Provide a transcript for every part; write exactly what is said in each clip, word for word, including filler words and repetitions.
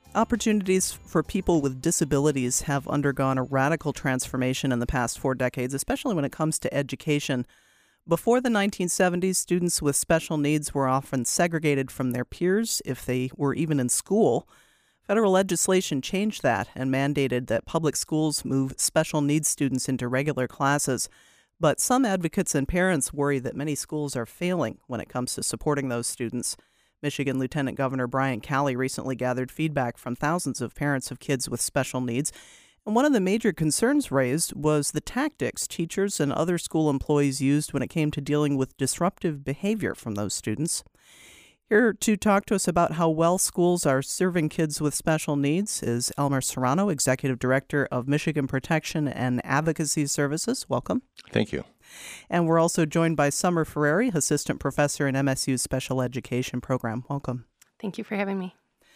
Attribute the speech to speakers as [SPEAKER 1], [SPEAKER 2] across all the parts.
[SPEAKER 1] Opportunities for people with disabilities have undergone a radical transformation in the past four decades, especially when it comes to education. Before the nineteen seventies, students with special needs were often segregated from their peers if they were even in school. Federal legislation changed that and mandated that public schools move special needs students into regular classes. But some advocates and parents worry that many schools are failing when it comes to supporting those students. Michigan Lieutenant Governor Brian Calley recently gathered feedback from thousands of parents of kids with special needs. And one of the major concerns raised was the tactics teachers and other school employees used when it came to dealing with disruptive behavior from those students. Here to talk to us about how well schools are serving kids with special needs is Elmer Serrano, Executive Director of Michigan Protection and Advocacy Services. Welcome.
[SPEAKER 2] Thank you.
[SPEAKER 1] And we're also joined by Summer Ferrari, Assistant Professor in M S U's Special Education Program. Welcome.
[SPEAKER 3] Thank you for having me.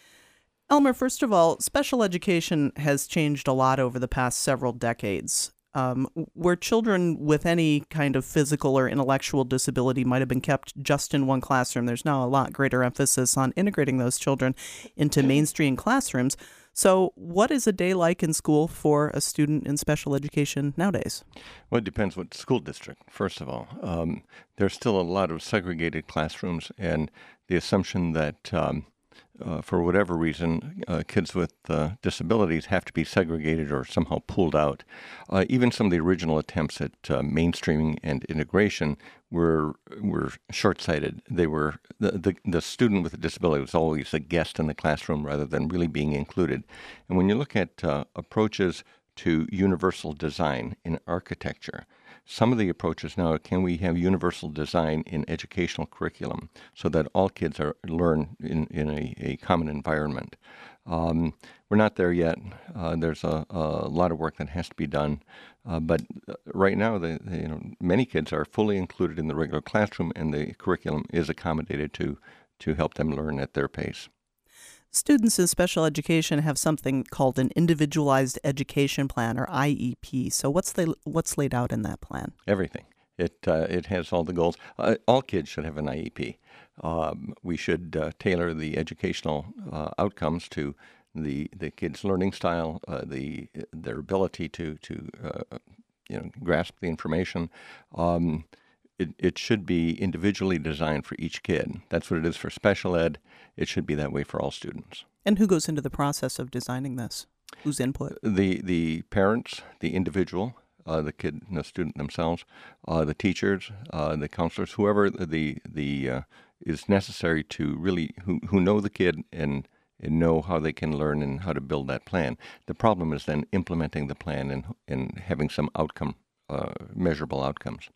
[SPEAKER 1] Elmer, first of all, special education has changed a lot over the past several decades. Um, where children with any kind of physical or intellectual disability might have been kept just in one classroom, there's now a lot greater emphasis on integrating those children into mainstream classrooms. So what is a day like in school for a student in special education nowadays?
[SPEAKER 2] Well, it depends what school district, first of all. Um, there's still a lot of segregated classrooms, and the assumption that um, Uh, for whatever reason, uh, kids with uh, disabilities have to be segregated or somehow pulled out. Uh, even some of the original attempts at uh, mainstreaming and integration were were short-sighted. They were the, the the student with a disability was always a guest in the classroom rather than really being included. And when you look at uh, approaches to universal design in architecture, some of the approaches now, can we have universal design in educational curriculum so that all kids are learn in, in a, a common environment? Um, we're not there yet. Uh, there's a, a lot of work that has to be done. Uh, but right now, the, the, you know, many kids are fully included in the regular classroom, and the curriculum is accommodated to, to help them learn at their pace.
[SPEAKER 1] Students in special education have something called an Individualized Education Plan, or I E P. So what's the, what's laid out in that plan?
[SPEAKER 2] Everything. It uh, it has all the goals. Uh, all kids should have an I E P. Um, we should uh, tailor the educational uh, outcomes to the the kids' learning style, uh, the their ability to to uh, you know grasp the information. Um, It, it should be individually designed for each kid. That's what it is for special ed. It should be that way for all students.
[SPEAKER 1] And who goes into the process of designing this? Whose input?
[SPEAKER 2] The the parents, the individual, uh, the kid, the student themselves, uh, the teachers, uh, the counselors, whoever the the uh, is necessary to really who who know the kid and and know how they can learn and how to build that plan. The problem is then implementing the plan and and having some outcome, uh, measurable outcomes.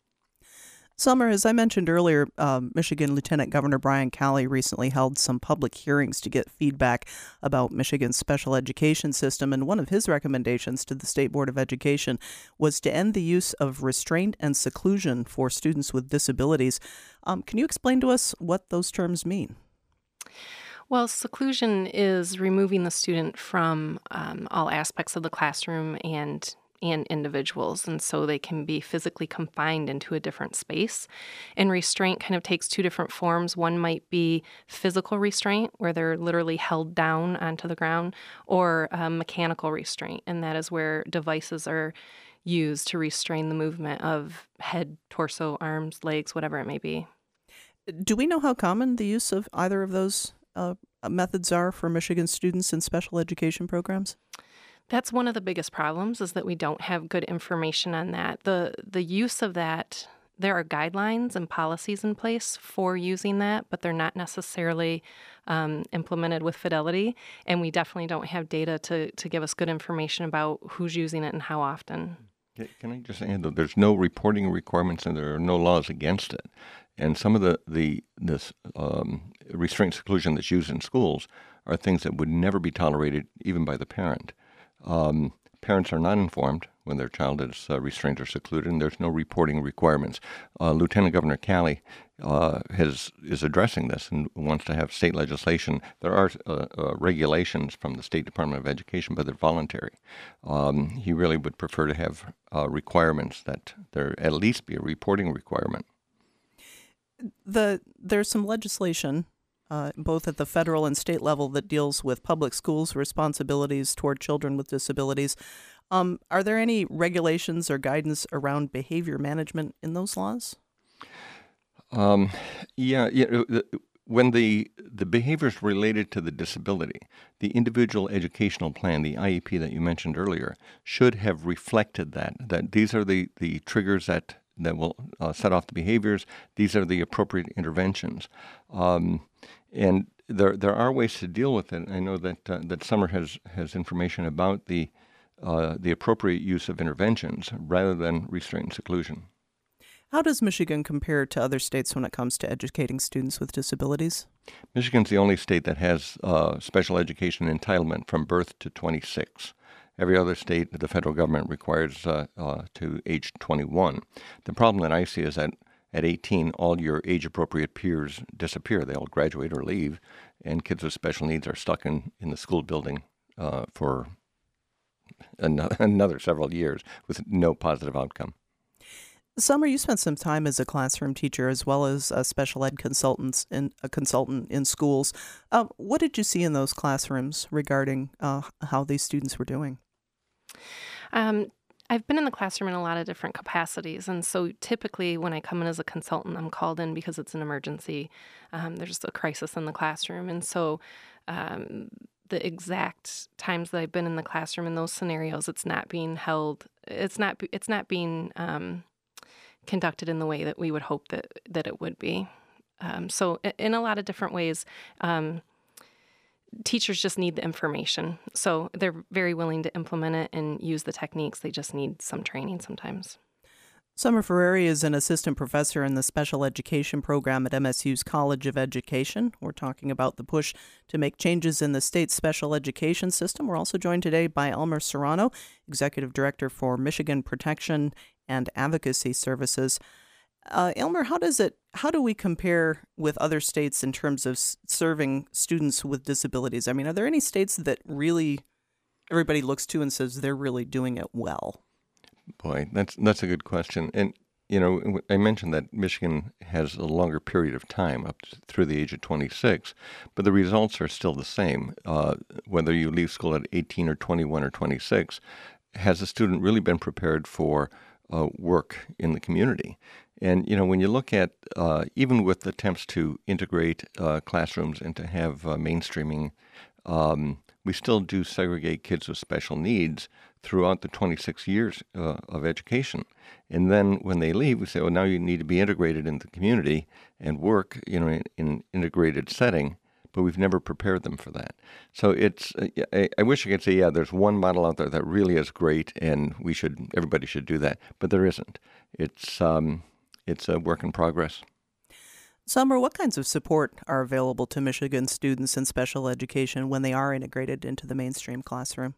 [SPEAKER 1] Summer, as I mentioned earlier, um, Michigan Lieutenant Governor Brian Calley recently held some public hearings to get feedback about Michigan's special education system, and one of his recommendations to the State Board of Education was to end the use of restraint and seclusion for students with disabilities. Um, can you explain to us what those terms mean?
[SPEAKER 3] Well, seclusion is removing the student from um, all aspects of the classroom and and individuals, and so they can be physically confined into a different space. And restraint kind of takes two different forms. One might be physical restraint, where they're literally held down onto the ground, or um, mechanical restraint, and that is where devices are used to restrain the movement of head, torso, arms, legs, whatever it may be.
[SPEAKER 1] Do we know how common the use of either of those uh, methods are for Michigan students in special education programs?
[SPEAKER 3] That's one of the biggest problems, is that we don't have good information on that. The the use of that, there are guidelines and policies in place for using that, but they're not necessarily um, implemented with fidelity, and we definitely don't have data to, to give us good information about who's using it and how often.
[SPEAKER 2] Can I just add that there's no reporting requirements and there are no laws against it. And some of the, the this um, restraint seclusion that's used in schools are things that would never be tolerated even by the parent. Um, parents are not informed when their child is uh, restrained or secluded, and there's no reporting requirements. Uh, Lieutenant Governor Calley uh, has is addressing this and wants to have state legislation. There are uh, uh, regulations from the State Department of Education, but they're voluntary. Um, he really would prefer to have uh, requirements that there at least be a reporting requirement.
[SPEAKER 1] The there's some legislation uh, both at the federal and state level, that deals with public schools' responsibilities toward children with disabilities. Um, are there any regulations or guidance around behavior management in those laws?
[SPEAKER 2] Um, yeah, yeah. the- When the, the behaviors related to the disability, the individual educational plan, the I E P that you mentioned earlier, should have reflected that, that these are the, the triggers that, that will uh, set off the behaviors. These are the appropriate interventions. Um, and there there are ways to deal with it. I know that uh, that Summer has, has information about the, uh, the appropriate use of interventions rather than restraint and seclusion.
[SPEAKER 1] How does Michigan compare to other states when it comes to educating students with disabilities?
[SPEAKER 2] Michigan's the only state that has uh, special education entitlement from birth to twenty-six. Every other state, the federal government requires uh, uh, to age twenty-one. The problem that I see is that at eighteen, all your age-appropriate peers disappear. They all graduate or leave, and kids with special needs are stuck in, in the school building uh, for another, another several years with no positive outcome.
[SPEAKER 1] Summer, you spent some time as a classroom teacher as well as a special ed consultant in a consultant in schools. Uh, what did you see in those classrooms regarding uh, how these students were doing?
[SPEAKER 3] Um, I've been in the classroom in a lot of different capacities, and so typically when I come in as a consultant, I'm called in because it's an emergency. Um, there's a crisis in the classroom, and so um, the exact times that I've been in the classroom in those scenarios, it's not being held. It's not. It's not being um, conducted in the way that we would hope that, that it would be. Um, so in a lot of different ways, um, teachers just need the information. So they're very willing to implement it and use the techniques. They just need some training sometimes.
[SPEAKER 1] Summer Ferrari is an assistant professor in the special education program at M S U's College of Education. We're talking about the push to make changes in the state's special education system. We're also joined today by Elmer Serrano, executive director for Michigan Protection and Advocacy Services. Uh, Elmer, how does it? How do we compare with other states in terms of s- serving students with disabilities? I mean, are there any states that really everybody looks to and says they're really doing it well?
[SPEAKER 2] Boy, that's that's a good question. And, you know, I mentioned that Michigan has a longer period of time up to, through the age of twenty-six, but the results are still the same. Uh, whether you leave school at eighteen or twenty-one or twenty-six, has a student really been prepared for uh, work in the community? And, you know, when you look at, uh, even with attempts to integrate uh, classrooms and to have uh, mainstreaming, um, we still do segregate kids with special needs throughout the twenty-six years uh, of education. And then when they leave, we say, well, now you need to be integrated in the community and work, you know, in an integrated setting, but we've never prepared them for that. So it's, uh, I, I wish I could say, yeah, there's one model out there that really is great and we should, everybody should do that, but there isn't. It's, um, it's a work in progress.
[SPEAKER 1] Summer, what kinds of support are available to Michigan students in special education when they are integrated into the mainstream classroom?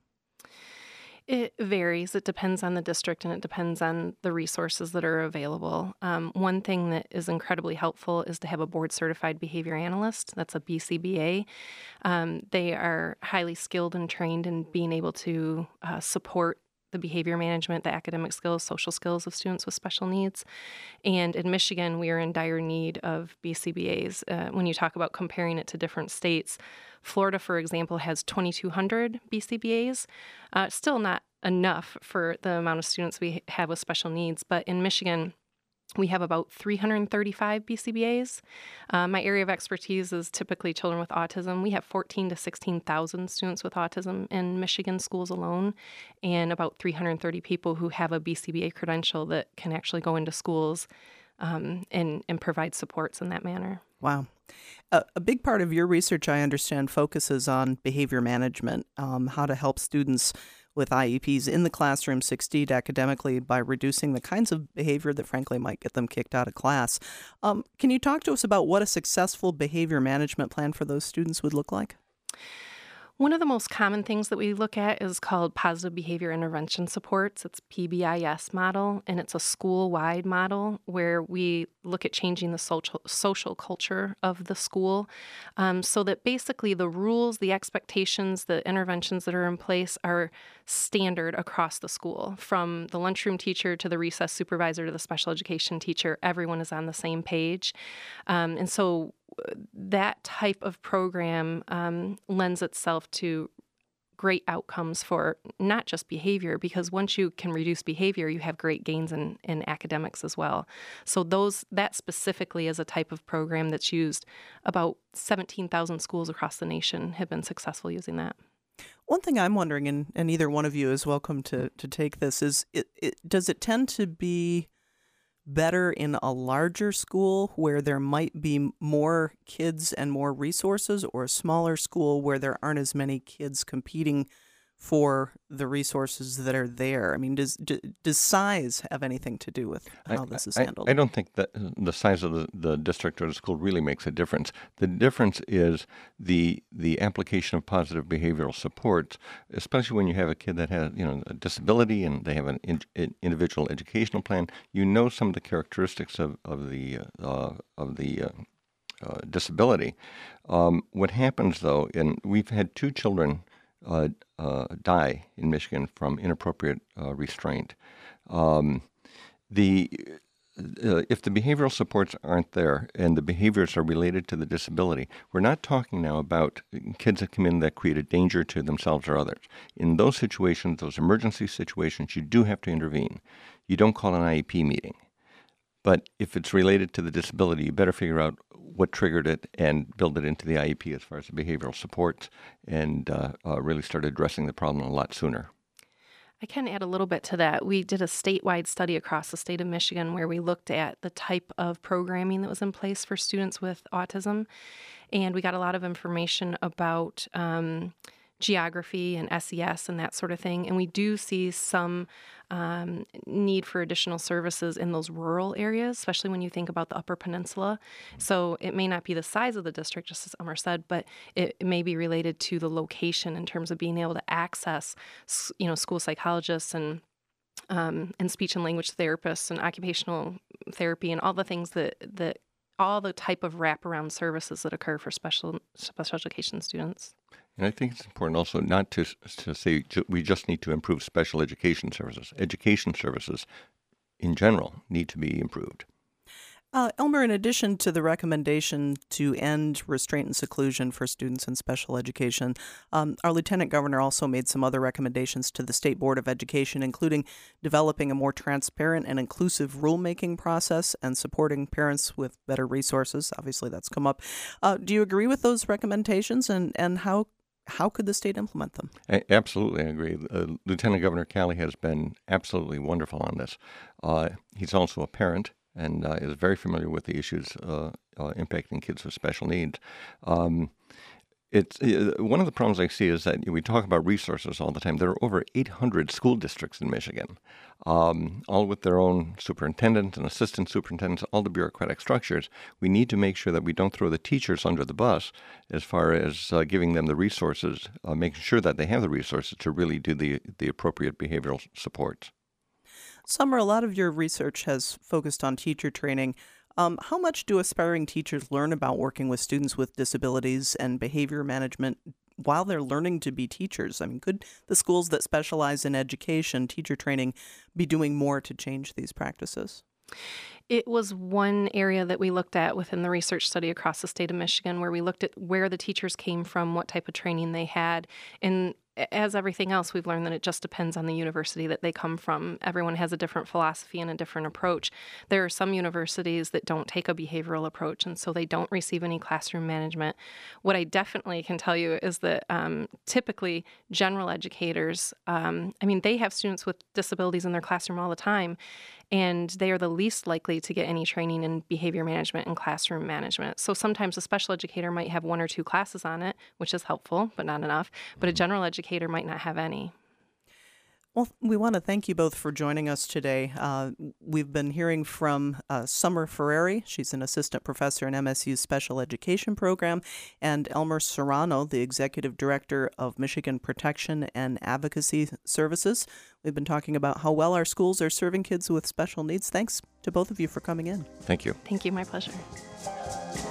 [SPEAKER 3] It varies. It depends on the district and it depends on the resources that are available. Um, one thing that is incredibly helpful is to have a board certified behavior analyst. That's a B C B A. Um, they are highly skilled and trained in being able to uh, support the behavior management, the academic skills, social skills of students with special needs. And in Michigan, we are in dire need of B C B As. Uh, when you talk about comparing it to different states, Florida, for example, has twenty-two hundred B C B As. Uh, still not enough for the amount of students we have with special needs, but in Michigan, we have about three hundred thirty-five B C B As. Uh, my area of expertise is typically children with autism. We have fourteen to sixteen thousand students with autism in Michigan schools alone, and about three hundred thirty people who have a B C B A credential that can actually go into schools um, and, and provide supports in that manner.
[SPEAKER 1] Wow. Uh, a big part of your research, I understand, focuses on behavior management, um, how to help students with I E Ps in the classroom succeed academically by reducing the kinds of behavior that frankly might get them kicked out of class. Um, can you talk to us about what a successful behavior management plan for those students would look like?
[SPEAKER 3] One of the most common things that we look at is called Positive Behavior Intervention Supports. It's P B I S model, and it's a school-wide model where we look at changing the social, social culture of the school um, so that basically the rules, the expectations, the interventions that are in place are standard across the school. From the lunchroom teacher to the recess supervisor to the special education teacher, everyone is on the same page. Um, and so that type of program um, lends itself to great outcomes for not just behavior, because once you can reduce behavior, you have great gains in, in academics as well. So those that specifically is a type of program that's used. About seventeen thousand schools across the nation have been successful using that.
[SPEAKER 1] One thing I'm wondering, and, and either one of you is welcome to, to take this, is it, it, does it tend to be better in a larger school where there might be more kids and more resources, or a smaller school where there aren't as many kids competing for the resources that are there? I mean, does does size have anything to do with how
[SPEAKER 2] I,
[SPEAKER 1] this is
[SPEAKER 2] I,
[SPEAKER 1] handled?
[SPEAKER 2] I don't think that the size of the, the district or the school really makes a difference. The difference is the the application of positive behavioral supports, especially when you have a kid that has, you know, a disability and they have an in, in individual educational plan. You know some of the characteristics of of the uh, of the uh, uh, disability. Um, what happens though, and we've had two children Uh, uh, die in Michigan from inappropriate uh, restraint. Um, the uh, if the behavioral supports aren't there and the behaviors are related to the disability, we're not talking now about kids that come in that create a danger to themselves or others. In those situations, those emergency situations, you do have to intervene. You don't call an I E P meeting. But if it's related to the disability, you better figure out what triggered it and build it into the I E P as far as the behavioral supports, and uh, uh, really start addressing the problem a lot sooner.
[SPEAKER 3] I can add a little bit to that. We did a statewide study across the state of Michigan where we looked at the type of programming that was in place for students with autism, and we got a lot of information about um, geography and S E S and that sort of thing. And we do see some um, need for additional services in those rural areas, especially when you think about the Upper Peninsula. So it may not be the size of the district, just as Elmer said, but it, it may be related to the location in terms of being able to access, you know, school psychologists and um, and speech and language therapists and occupational therapy and all the things that that all the type of wraparound services that occur for special special education students.
[SPEAKER 2] And I think it's important also not to to say ju- we just need to improve special education services. Education services in general need to be improved.
[SPEAKER 1] Uh, Elmer, in addition to the recommendation to end restraint and seclusion for students in special education, um, our Lieutenant Governor also made some other recommendations to the State Board of Education, including developing a more transparent and inclusive rulemaking process and supporting parents with better resources. Obviously, that's come up. Uh, do you agree with those recommendations, and, and how how could the state implement them?
[SPEAKER 2] I, absolutely, I agree. Uh, Lieutenant Governor Calley has been absolutely wonderful on this. Uh, he's also a parent and uh, is very familiar with the issues uh, uh, impacting kids with special needs. Um, it's uh, one of the problems I see is that we talk about resources all the time. There are over eight hundred school districts in Michigan, um, all with their own superintendent and assistant superintendents, all the bureaucratic structures. We need to make sure that we don't throw the teachers under the bus as far as uh, giving them the resources, uh, making sure that they have the resources to really do the, the appropriate behavioral supports.
[SPEAKER 1] Summer, a lot of your research has focused on teacher training. Um, how much do aspiring teachers learn about working with students with disabilities and behavior management while they're learning to be teachers? I mean, could the schools that specialize in education, teacher training, be doing more to change these practices?
[SPEAKER 3] It was one area that we looked at within the research study across the state of Michigan, where we looked at where the teachers came from, what type of training they had. And as everything else, we've learned that it just depends on the university that they come from. Everyone has a different philosophy and a different approach. There are some universities that don't take a behavioral approach, and so they don't receive any classroom management. What I definitely can tell you is that um, typically general educators, um, I mean, they have students with disabilities in their classroom all the time, and they are the least likely to get any training in behavior management and classroom management. So sometimes a special educator might have one or two classes on it, which is helpful, but not enough. But a general educator might not have any.
[SPEAKER 1] Well, we want to thank you both for joining us today. Uh, we've been hearing from uh, Summer Ferrari. She's an assistant professor in M S U's special education program, and Elmer Serrano, the executive director of Michigan Protection and Advocacy Services. We've been talking about how well our schools are serving kids with special needs. Thanks to both of you for coming in.
[SPEAKER 2] Thank you.
[SPEAKER 3] Thank you. My pleasure.